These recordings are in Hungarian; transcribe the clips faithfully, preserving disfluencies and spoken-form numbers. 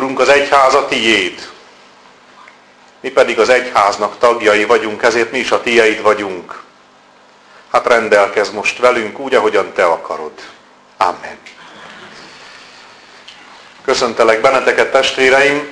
Urunk, az egyház a tiéd. Mi pedig az egyháznak tagjai vagyunk, ezért mi is a tiéd vagyunk. Hát rendelkezz most velünk úgy, ahogyan te akarod. Amen. Köszöntelek benneteket, testvéreim!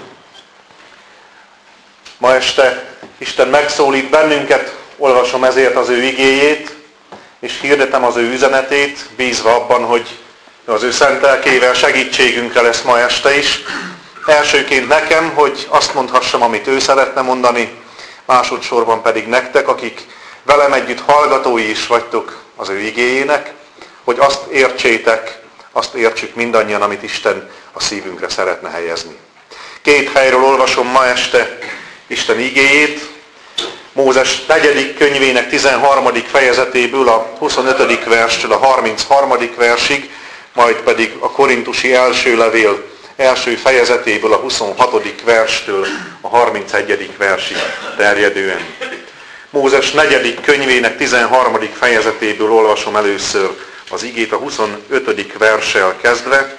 Ma este Isten megszólít bennünket, olvasom ezért az ő igéjét, és hirdetem az ő üzenetét, bízva abban, hogy az ő szent lelkével segítségünkre lesz ma este is. Elsőként nekem, hogy azt mondhassam, amit ő szeretne mondani, másodszorban pedig nektek, akik velem együtt hallgatói is vagytok az ő igéjének, hogy azt értsétek, azt értsük mindannyian, amit Isten a szívünkre szeretne helyezni. Két helyről olvasom ma este Isten igéjét, Mózes negyedik könyvének tizenharmadik fejezetéből a huszonötödik verstől a harmincharmadik versig, majd pedig a korintusi első levél első fejezetéből a huszonhatodik verstől a harmincegyedik versig terjedően. Mózes negyedik könyvének tizenharmadik fejezetéből olvasom először az igét a huszonötödik verssel kezdve.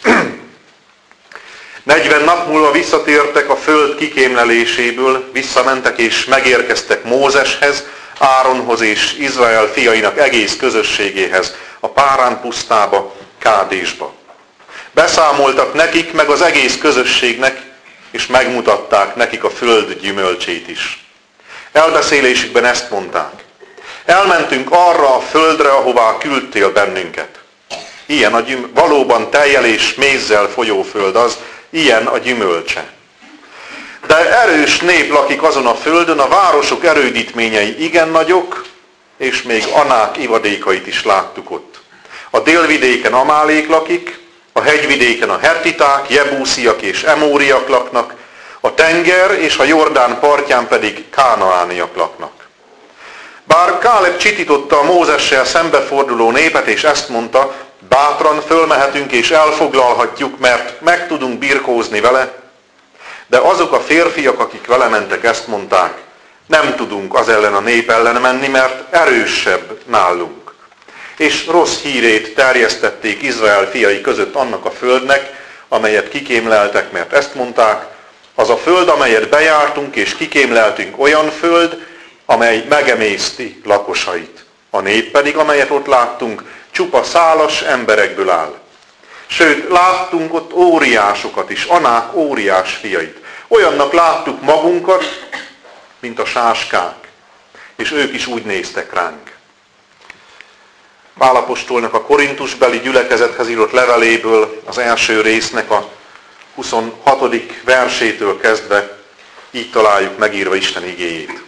negyven nap múlva visszatértek a föld kikémleléséből, visszamentek és megérkeztek Mózeshez, Áronhoz és Izrael fiainak egész közösségéhez, a Párán pusztába, Kádésba. Beszámoltak nekik, meg az egész közösségnek, és megmutatták nekik a föld gyümölcsét is. Elbeszélésükben ezt mondták: elmentünk arra a földre, ahová küldtél bennünket. Ilyen a gyüm- valóban tejjel és mézzel folyó föld az, ilyen a gyümölcse. De erős nép lakik azon a földön, a városok erődítményei igen nagyok, és még Anák ivadékait is láttuk ott. A délvidéken Amálék lakik, a hegyvidéken a hettiták, jebúsziak és emóriak laknak, a tenger és a Jordán partján pedig kánaániak laknak. Bár Káleb csitította a Mózessel szembeforduló népet, és ezt mondta: bátran fölmehetünk és elfoglalhatjuk, mert meg tudunk birkózni vele, de azok a férfiak, akik vele mentek, ezt mondták: nem tudunk az ellen a nép ellen menni, mert erősebb nálunk. És rossz hírét terjesztették Izrael fiai között annak a földnek, amelyet kikémleltek, mert ezt mondták: az a föld, amelyet bejártunk és kikémleltünk, olyan föld, amely megemészti lakosait. A nép pedig, amelyet ott láttunk, csupa szálas emberekből áll. Sőt, láttunk ott óriásokat is, Anák óriás fiait. Olyannak láttuk magunkat, mint a sáskák, és ők is úgy néztek ránk. Pál apostolnak a korintusbeli gyülekezethez írott leveléből az első résznek a huszonhatodik versétől kezdve így találjuk megírva Isten igéjét.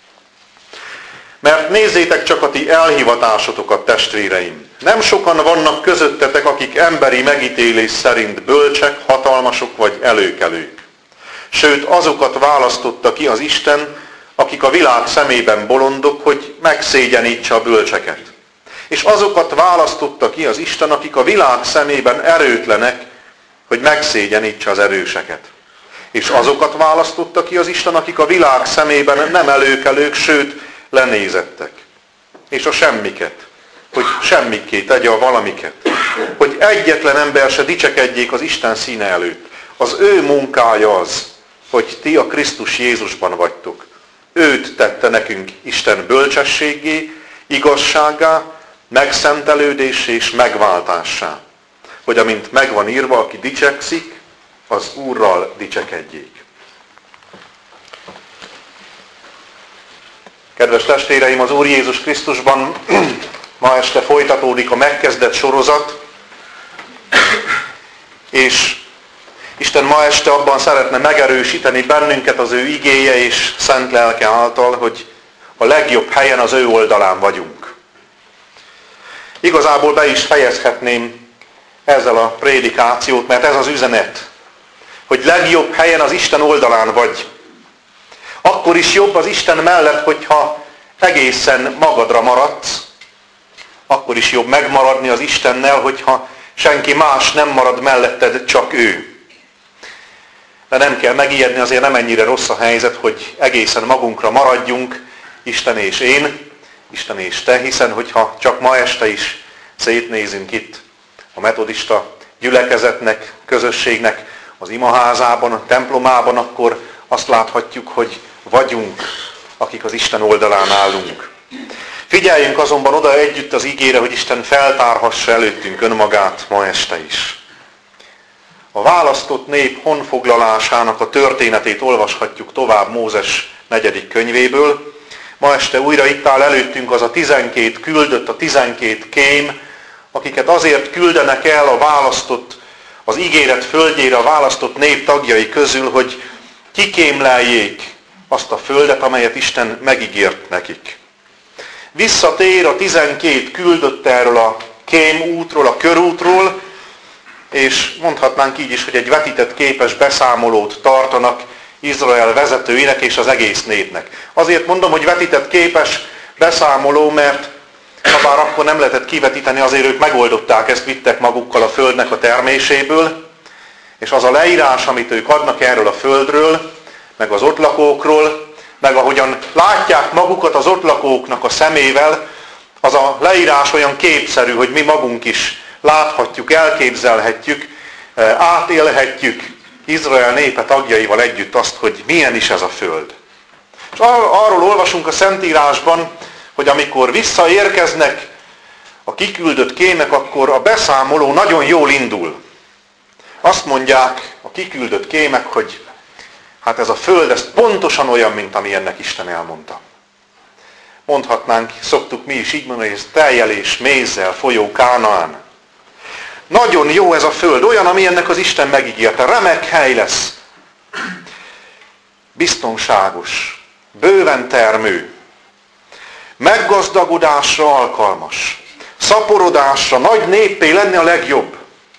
Mert nézzétek csak a ti elhivatásotokat, testvéreim! Nem sokan vannak közöttetek, akik emberi megítélés szerint bölcsek, hatalmasok vagy előkelők. Sőt, azokat választotta ki az Isten, akik a világ szemében bolondok, hogy megszégyenítse a bölcseket. És azokat választotta ki az Isten, akik a világ szemében erőtlenek, hogy megszégyenítse az erőseket. És azokat választotta ki az Isten, akik a világ szemében nem előkelők, sőt, lenézettek. És a semmiket, hogy semmikké tegye a valamiket. Hogy egyetlen ember se dicsekedjék az Isten színe előtt. Az ő munkája az, hogy ti a Krisztus Jézusban vagytok. Őt tette nekünk Isten bölcsességé, igazságá, megszentelődéssé és megváltássá. Hogy amint megvan írva, aki dicsekszik, az Úrral dicsekedjék. Kedves testvéreim, az Úr Jézus Krisztusban ma este folytatódik a megkezdett sorozat, és Isten ma este abban szeretne megerősíteni bennünket az ő igéje és szent lelke által, hogy a legjobb helyen az ő oldalán vagyunk. Igazából be is fejezhetném ezzel a prédikációt, mert ez az üzenet, hogy legjobb helyen az Isten oldalán vagy. Akkor is jobb az Isten mellett, hogyha egészen magadra maradsz, akkor is jobb megmaradni az Istennel, hogyha senki más nem marad melletted, csak ő. De nem kell megijedni, azért nem ennyire rossz a helyzet, hogy egészen magunkra maradjunk, Isten és én, Isten és te, hiszen hogyha csak ma este is szétnézünk itt a metodista gyülekezetnek, közösségnek az imaházában, a templomában, akkor azt láthatjuk, hogy vagyunk, akik az Isten oldalán állunk. Figyeljünk azonban oda együtt az igére, hogy Isten feltárhassa előttünk önmagát ma este is. A választott nép honfoglalásának a történetét olvashatjuk tovább Mózes negyedik könyvéből. Ma este újra itt áll előttünk az a tizenkét küldött, a tizenkét kém, akiket azért küldenek el a választott, az ígéret földjére a választott nép tagjai közül, hogy kikémleljék azt a földet, amelyet Isten megígért nekik. Visszatér a tizenkét küldött erről a kém útról, a körútról, és mondhatnánk így is, hogy egy vetített képes beszámolót tartanak Izrael vezetőinek és az egész népnek. Azért mondom, hogy vetített képes beszámoló, mert ha bár akkor nem lehetett kivetíteni, azért ők megoldották, ezt vittek magukkal a földnek a terméséből, és az a leírás, amit ők adnak erről a földről, meg az ott lakókról, meg ahogyan látják magukat az ott lakóknak a szemével, az a leírás olyan képszerű, hogy mi magunk is láthatjuk, elképzelhetjük, átélhetjük Izrael népe tagjaival együtt azt, hogy milyen is ez a föld. És arról olvasunk a Szentírásban, hogy amikor visszaérkeznek a kiküldött kémek, akkor a beszámoló nagyon jól indul. Azt mondják a kiküldött kémek, hogy hát ez a föld, ez pontosan olyan, mint ami ennek Isten elmondta. Mondhatnánk, szoktuk mi is így mondani, hogy ez tejjel és mézzel folyó Kánaán. Nagyon jó ez a föld, olyan, ami ennek az Isten megígérte. Remek hely lesz. Biztonságos, bőven termő, meggazdagodásra alkalmas, szaporodásra, nagy néppé lenni a legjobb.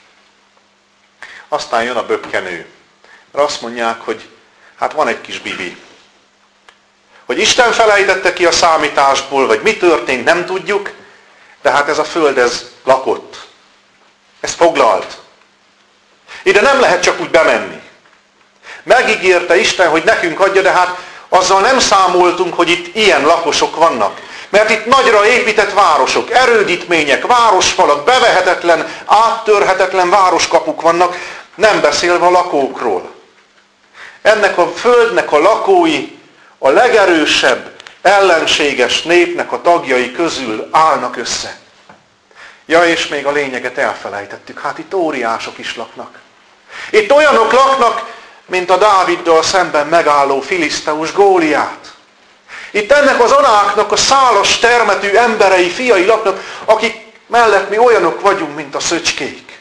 Aztán jön a bökkenő. Mert azt mondják, hogy hát van egy kis bibi. Hogy Isten felejtette ki a számításból, vagy mi történt, nem tudjuk, de hát ez a föld, ez lakott. Ez foglalt. Ide nem lehet csak úgy bemenni. Megígérte Isten, hogy nekünk adja, de hát azzal nem számoltunk, hogy itt ilyen lakosok vannak. Mert itt nagyra épített városok, erődítmények, városfalak, bevehetetlen, áttörhetetlen városkapuk vannak, nem beszélve a lakókról. Ennek a földnek a lakói a legerősebb, ellenséges népnek a tagjai közül állnak össze. Ja, és még a lényeget elfelejtettük. Hát itt óriások is laknak. Itt olyanok laknak, mint a Dáviddal szemben megálló filiszteus Góliát. Itt ennek az anáknak a szálas termetű emberei, fiai laknak, akik mellett mi olyanok vagyunk, mint a szöcskék.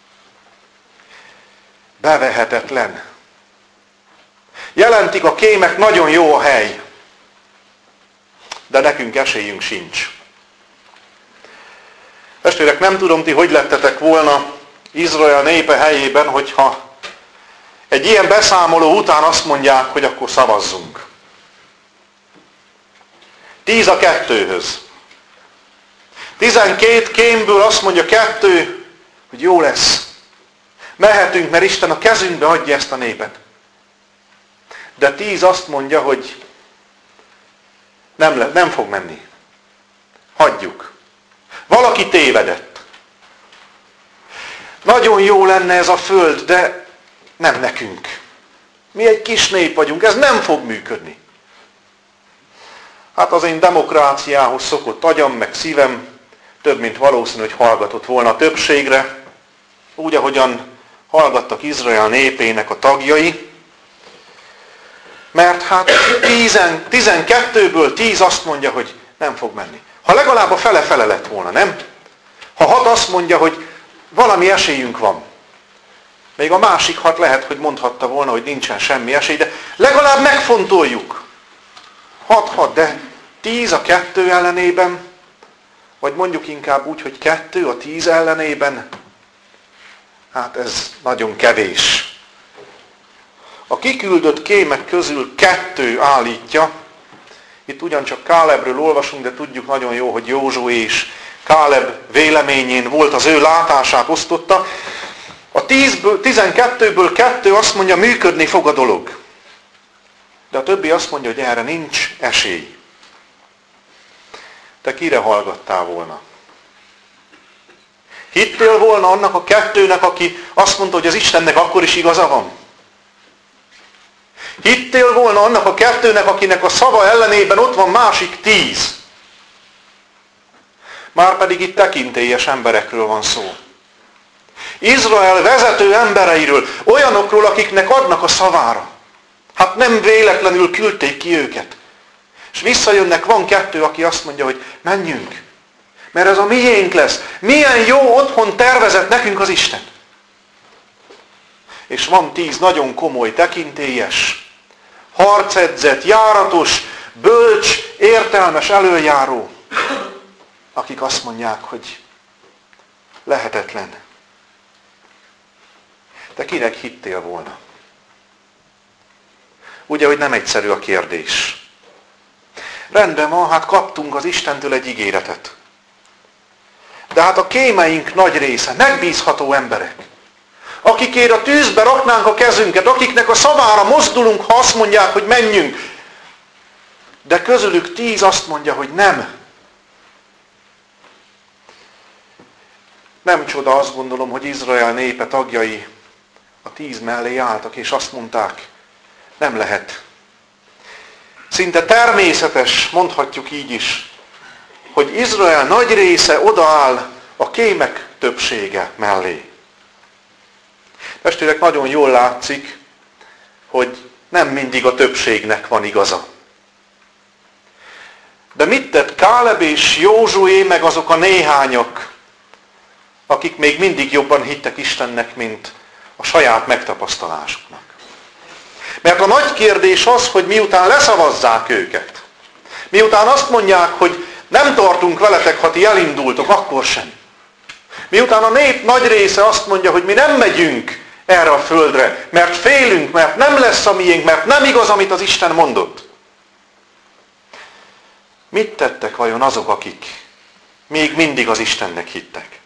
Bevehetetlen. Jelentik a kémek, nagyon jó a hely. De nekünk esélyünk sincs. Testvérek, nem tudom, ti hogy lettetek volna Izrael népe helyében, hogyha egy ilyen beszámoló után azt mondják, hogy akkor szavazzunk. Tíz a kettőhöz. Tizenkét kémből azt mondja kettő, hogy jó lesz. Mehetünk, mert Isten a kezünkbe adja ezt a népet. De tíz azt mondja, hogy nem, le, nem fog menni. Hagyjuk. Valaki tévedett. Nagyon jó lenne ez a föld, de nem nekünk. Mi egy kis nép vagyunk, ez nem fog működni. Hát az én demokráciához szokott agyam, meg szívem több, mint valószínű, hogy hallgatott volna a többségre, úgy, ahogyan hallgattak Izrael népének a tagjai, mert hát tízen, tizenkettőből tíz azt mondja, hogy nem fog menni. Ha legalább a fele-fele lett volna, nem? Ha hat azt mondja, hogy valami esélyünk van. Még a másik hat lehet, hogy mondhatta volna, hogy nincsen semmi esély, de legalább megfontoljuk. Hat-hat, de tíz a kettő ellenében, vagy mondjuk inkább úgy, hogy kettő a tíz ellenében, hát ez nagyon kevés. A kiküldött kémek közül kettő állítja, itt ugyancsak Kálebről olvasunk, de tudjuk nagyon jó, hogy Józsué és Káleb véleményén volt, az ő látását osztotta. A tízből, tizenkettőből kettő azt mondja, működni fog a dolog. De a többi azt mondja, hogy erre nincs esély. Te kire hallgattál volna? Hittél volna annak a kettőnek, aki azt mondta, hogy az Istennek akkor is igaza van? Hittél volna annak a kettőnek, akinek a szava ellenében ott van másik tíz? Márpedig itt tekintélyes emberekről van szó. Izrael vezető embereiről, olyanokról, akiknek adnak a szavára. Hát nem véletlenül küldték ki őket. És visszajönnek, van kettő, aki azt mondja, hogy menjünk. Mert ez a miénk lesz. Milyen jó otthon tervezett nekünk az Isten. És van tíz nagyon komoly, tekintélyes, harcedzett, járatos, bölcs, értelmes előjáró, akik azt mondják, hogy lehetetlen. De kinek hittél volna? Ugye, hogy nem egyszerű a kérdés. Rendben van, hát kaptunk az Istentől egy ígéretet. De hát a kémeink nagy része, megbízható emberek, akikért a tűzbe raknánk a kezünket, akiknek a szavára mozdulunk, ha azt mondják, hogy menjünk. De közülük tíz azt mondja, hogy nem. Nem csoda, azt gondolom, hogy Izrael népe tagjai a tíz mellé álltak, és azt mondták, nem lehet. Szinte természetes, mondhatjuk így is, hogy Izrael nagy része odaáll a kémek többsége mellé. Testvérek, nagyon jól látszik, hogy nem mindig a többségnek van igaza. De mit tett Káleb és Józsué, meg azok a néhányak, akik még mindig jobban hittek Istennek, mint a saját megtapasztalásuknak? Mert a nagy kérdés az, hogy miután leszavazzák őket, miután azt mondják, hogy nem tartunk veletek, ha ti elindultok, akkor sem. Miután a nép nagy része azt mondja, hogy mi nem megyünk erre a földre, mert félünk, mert nem lesz a miénk, mert nem igaz, amit az Isten mondott. Mit tettek vajon azok, akik még mindig az Istennek hittek?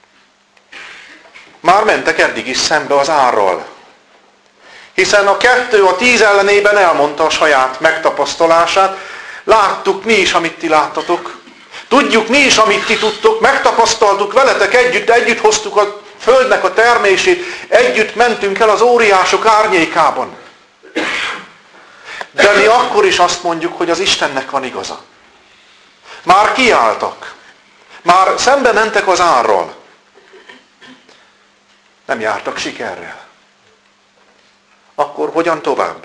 Már mentek eddig is szembe az árral. Hiszen a kettő a tíz ellenében elmondta a saját megtapasztalását. Láttuk mi is, amit ti láttatok. Tudjuk mi is, amit ti tudtok. Megtapasztaltuk veletek együtt, együtt hoztuk a földnek a termését, együtt mentünk el az óriások árnyékában. De mi akkor is azt mondjuk, hogy az Istennek van igaza. Már kiálltak. Már szembe mentek az árral. Nem jártak sikerrel. Akkor hogyan tovább?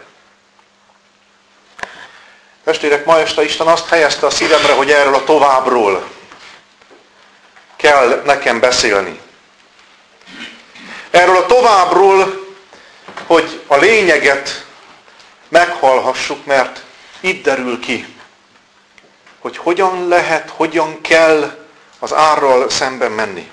Testvérek, ma este Isten azt helyezte a szívemre, hogy erről a továbbról kell nekem beszélni. Erről a továbbról, hogy a lényeget meghallhassuk, mert itt derül ki, hogy hogyan lehet, hogyan kell az árral szemben menni.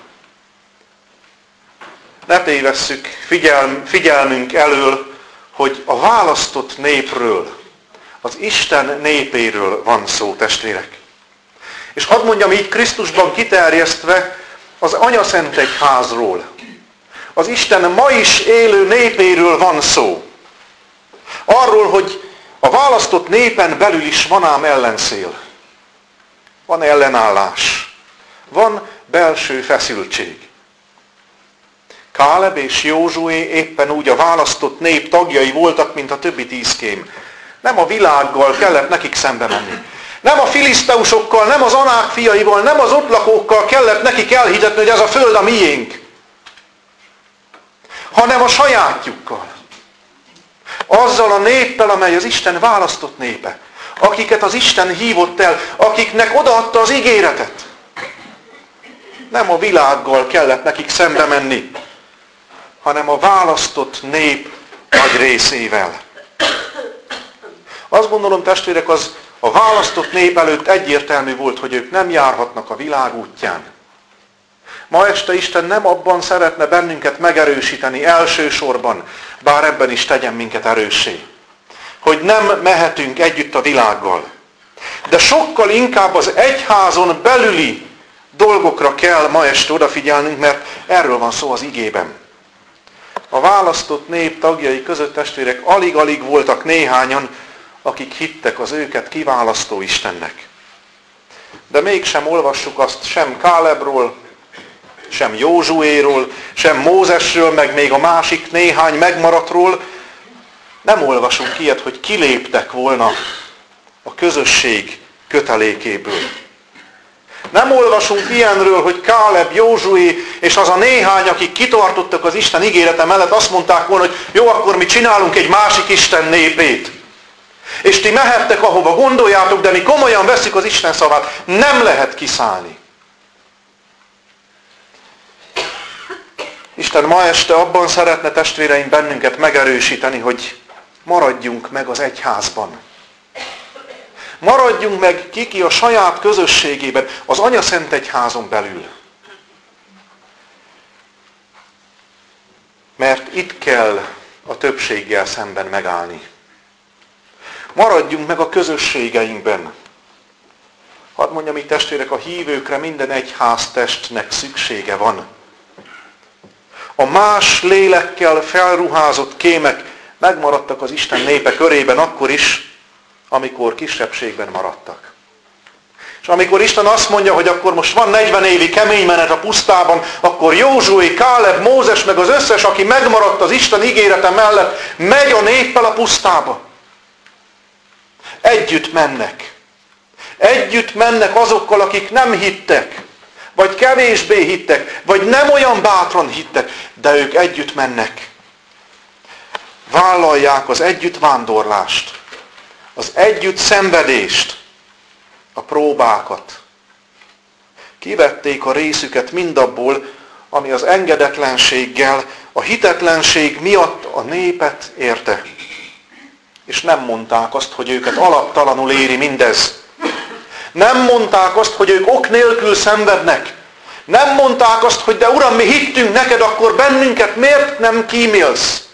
Ne tévesszük figyelm, figyelmünk elől, hogy a választott népről, az Isten népéről van szó, testvérek. És hadd mondjam így Krisztusban kiterjesztve az Anyaszentegyházról. Az Isten ma is élő népéről van szó. Arról, hogy a választott népen belül is van ám ellenszél. Van ellenállás. Van belső feszültség. Káleb és Józsué éppen úgy a választott nép tagjai voltak, mint a többi tíz kém. Nem a világgal kellett nekik szembe menni. Nem a filiszteusokkal, nem az anák fiaival, nem az ott lakókkal kellett nekik elhitetni, hogy ez a föld a miénk. Hanem a sajátjukkal. Azzal a néppel, amely az Isten választott népe. Akiket az Isten hívott el, akiknek odaadta az ígéretet. Nem a világgal kellett nekik szembe menni, hanem a választott nép nagy részével. Azt gondolom, testvérek, az a választott nép előtt egyértelmű volt, hogy ők nem járhatnak a világ útján. Ma este Isten nem abban szeretne bennünket megerősíteni elsősorban, bár ebben is tegyen minket erőssé, hogy nem mehetünk együtt a világgal. De sokkal inkább az egyházon belüli dolgokra kell ma este odafigyelnünk, mert erről van szó az igében. A választott nép tagjai között, testvérek, alig-alig voltak néhányan, akik hittek az őket kiválasztó Istennek. De mégsem olvassuk azt sem Kálebról, sem Józsuéról, sem Mózesről, meg még a másik néhány megmaradtról. Nem olvasunk ilyet, hogy kiléptek volna a közösség kötelékéből. Nem olvasunk ilyenről, hogy Káleb, Józsué és az a néhány, akik kitartottak az Isten ígérete mellett, azt mondták volna, hogy jó, akkor mi csinálunk egy másik Isten népét. És ti mehettek, ahova gondoljátok, de mi komolyan vesszük az Isten szavát. Nem lehet kiszállni. Isten ma este abban szeretne, testvéreim, bennünket megerősíteni, hogy maradjunk meg az egyházban. Maradjunk meg kiki a saját közösségében, az Anyaszent Egyházon belül. Mert itt kell a többséggel szemben megállni. Maradjunk meg a közösségeinkben. Hadd mondjam itt, testvérek, a hívőkre minden egyháztestnek szüksége van. A más lélekkel felruházott kémek megmaradtak az Isten népe körében akkor is, amikor kisebbségben maradtak. És amikor Isten azt mondja, hogy akkor most van negyven évi kemény menet a pusztában, akkor Józsué, Káleb, Mózes, meg az összes, aki megmaradt az Isten ígérete mellett, megy a néppel a pusztába. Együtt mennek. Együtt mennek azokkal, akik nem hittek, vagy kevésbé hittek, vagy nem olyan bátran hittek, de ők együtt mennek. Vállalják az együtt vándorlást, az együtt szenvedést, a próbákat. Kivették a részüket mindabból, ami az engedetlenséggel, a hitetlenség miatt a népet érte. És nem mondták azt, hogy őket alaptalanul éri mindez. Nem mondták azt, hogy ők ok nélkül szenvednek. Nem mondták azt, hogy de Uram, mi hittünk neked, akkor bennünket miért nem kímélsz?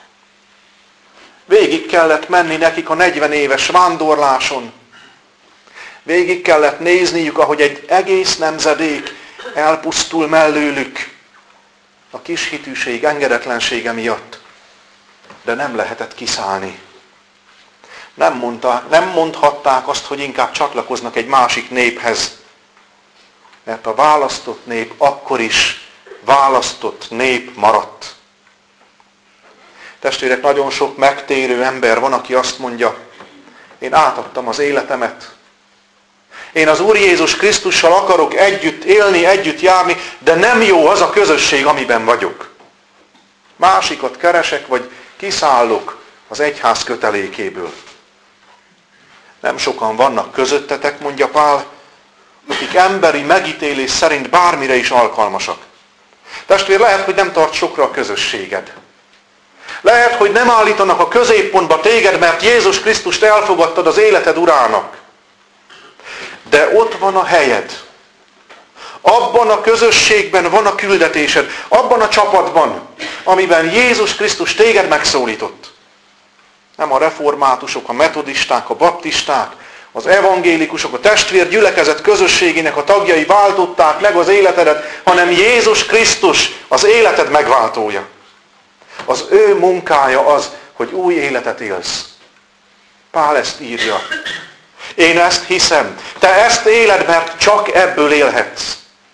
Végig kellett menni nekik a negyven éves vándorláson. Végig kellett nézniük, ahogy egy egész nemzedék elpusztul mellőlük a kis hitűség engedetlensége miatt. De nem lehetett kiszállni. Nem, mondták, nem mondhatták azt, hogy inkább csatlakoznak egy másik néphez. Mert a választott nép akkor is választott nép maradt. Testvérek, nagyon sok megtérő ember van, aki azt mondja, én átadtam az életemet. Én az Úr Jézus Krisztussal akarok együtt élni, együtt járni, de nem jó az a közösség, amiben vagyok. Másikat keresek, vagy kiszállok az egyház kötelékéből. Nem sokan vannak közöttetek, mondja Pál, akik emberi megítélés szerint bármire is alkalmasak. Testvér, lehet, hogy nem tart sokra a közösséged. Lehet, hogy nem állítanak a középpontba téged, mert Jézus Krisztust elfogadtad az életed urának. De ott van a helyed. Abban a közösségben van a küldetésed. Abban a csapatban, amiben Jézus Krisztus téged megszólított. Nem a reformátusok, a metodisták, a baptisták, az evangélikusok, a testvér gyülekezet közösségének a tagjai váltották meg az életedet, hanem Jézus Krisztus az életed megváltója. Az ő munkája az, hogy új életet élsz. Pál ezt írja. Én ezt hiszem. Te ezt éled, mert csak ebből élhetsz.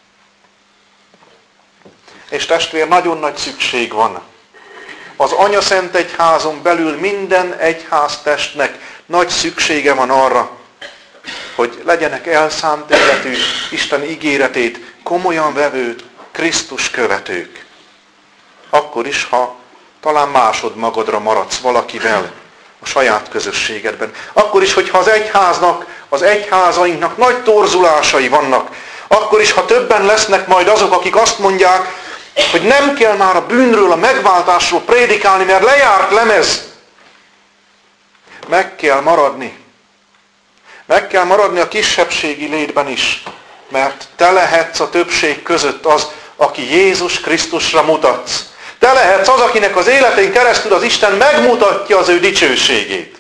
És testvér, nagyon nagy szükség van. Az Anyaszent Egyházon belül minden egyháztestnek nagy szüksége van arra, hogy legyenek elszánt életű Isten ígéretét komolyan vevő Krisztus követők. Akkor is, ha talán másod magadra maradsz valakivel a saját közösségedben. Akkor is, hogyha az egyháznak, az egyházainknak nagy torzulásai vannak. Akkor is, ha többen lesznek majd azok, akik azt mondják, hogy nem kell már a bűnről, a megváltásról prédikálni, mert lejárt lemez. Meg kell maradni. Meg kell maradni a kisebbségi létben is, mert te lehetsz a többség között az, aki Jézus Krisztusra mutatsz. Te lehetsz az, akinek az életén keresztül az Isten megmutatja az ő dicsőségét.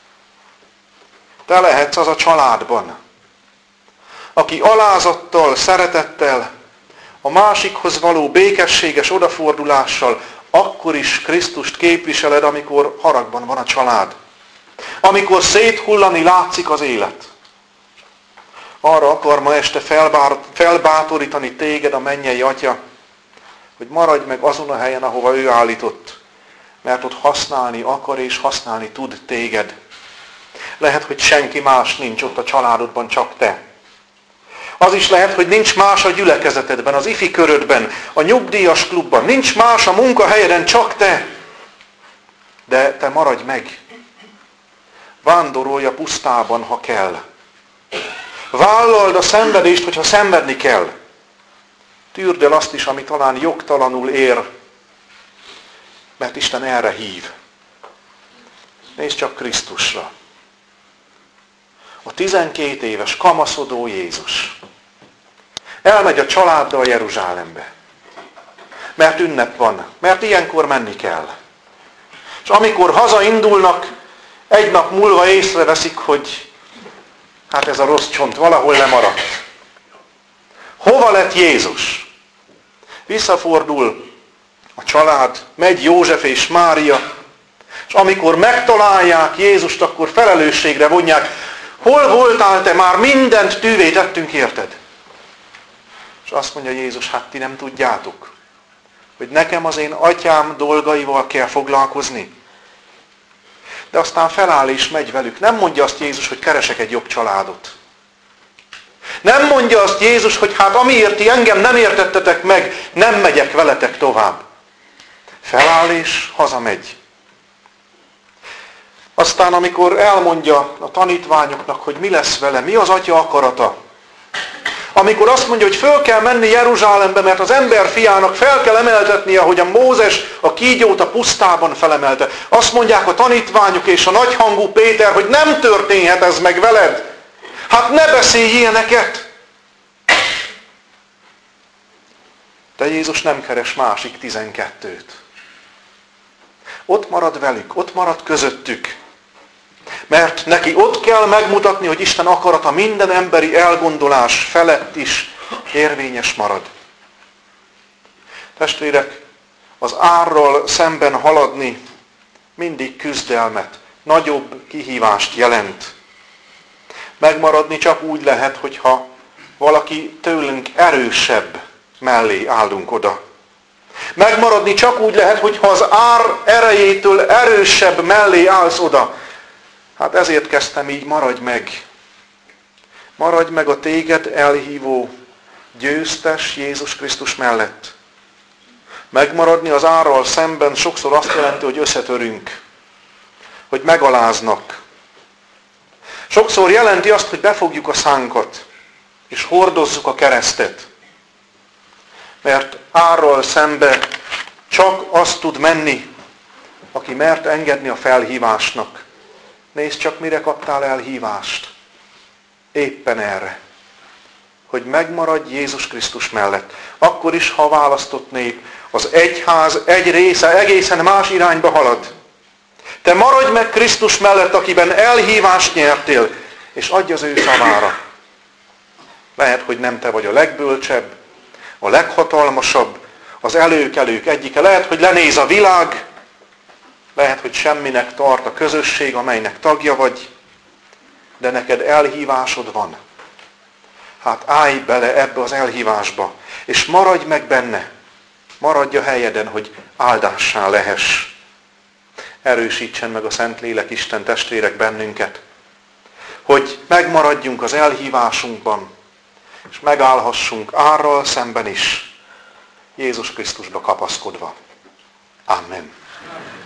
Te lehetsz az a családban, aki alázattal, szeretettel, a másikhoz való békességes odafordulással akkor is Krisztust képviseled, amikor haragban van a család. Amikor széthullani látszik az élet. Arra akar ma este felbátorítani téged a mennyei Atya, hogy maradj meg azon a helyen, ahova ő állított, mert ott használni akar és használni tud téged. Lehet, hogy senki más nincs ott a családodban, csak te. Az is lehet, hogy nincs más a gyülekezetedben, az ifi körödben, a nyugdíjas klubban, nincs más a munkahelyeden, csak te. De te maradj meg. Vándorolj a pusztában, ha kell. Vállald a szenvedést, hogyha szenvedni kell. Tűrd el azt is, ami talán jogtalanul ér, mert Isten erre hív. Nézd csak Krisztusra. A tizenkét éves kamaszodó Jézus elmegy a családdal Jeruzsálembe. Mert ünnep van, mert ilyenkor menni kell. És amikor hazaindulnak, egy nap múlva észreveszik, hogy hát ez a rossz csont valahol lemaradt. Hova lett Jézus? Visszafordul a család, megy József és Mária, és amikor megtalálják Jézust, akkor felelősségre vonják. Hol voltál te? Már mindent tűvé tettünk érted. És azt mondja Jézus, hát ti nem tudjátok, hogy nekem az én atyám dolgaival kell foglalkozni. De aztán feláll és megy velük. Nem mondja azt Jézus, hogy keresek egy jobb családot. Nem mondja azt Jézus, hogy hát amiért ti engem nem értettetek meg, nem megyek veletek tovább. Feláll és hazamegy. Aztán amikor elmondja a tanítványoknak, hogy mi lesz vele, mi az atya akarata. Amikor azt mondja, hogy föl kell menni Jeruzsálembe, mert az ember fiának fel kell emeltetnie, ahogy a Mózes a kígyót a pusztában felemelte. Azt mondják a tanítványok és a nagyhangú Péter, hogy nem történhet ez meg veled. Hát ne beszélj ilyeneket! De Jézus nem keres másik tizenkettőt. Ott marad velük, ott marad közöttük. Mert neki ott kell megmutatni, hogy Isten akarata minden emberi elgondolás felett is érvényes marad. Testvérek, az árral szemben haladni mindig küzdelmet, nagyobb kihívást jelent. Megmaradni csak úgy lehet, hogyha valaki tőlünk erősebb mellé állunk oda. Megmaradni csak úgy lehet, hogyha az ár erejétől erősebb mellé állsz oda. Hát ezért kezdtem így, maradj meg. Maradj meg a téged elhívó, győztes Jézus Krisztus mellett. Megmaradni az árral szemben sokszor azt jelenti, hogy összetörünk, hogy megaláznak. Sokszor jelenti azt, hogy befogjuk a szánkat, és hordozzuk a keresztet. Mert árral szembe csak azt tud menni, aki mert engedni a felhívásnak. Nézd csak, mire kaptál elhívást. Éppen erre. Hogy megmaradj Jézus Krisztus mellett. Akkor is, ha a választott nép, az egyház egy része egészen más irányba halad. Te maradj meg Krisztus mellett, akiben elhívást nyertél, és adj az ő szavára. Lehet, hogy nem te vagy a legbölcsebb, a leghatalmasabb, az előkelők egyike. Lehet, hogy lenéz a világ, lehet, hogy semminek tart a közösség, amelynek tagja vagy, de neked elhívásod van. Hát állj bele ebbe az elhívásba, és maradj meg benne. Maradj a helyeden, hogy áldássá lehess. Erősítsen meg a Szentlélek Isten testvérek bennünket, hogy megmaradjunk az elhívásunkban, és megállhassunk árral szemben is, Jézus Krisztusba kapaszkodva. Amen.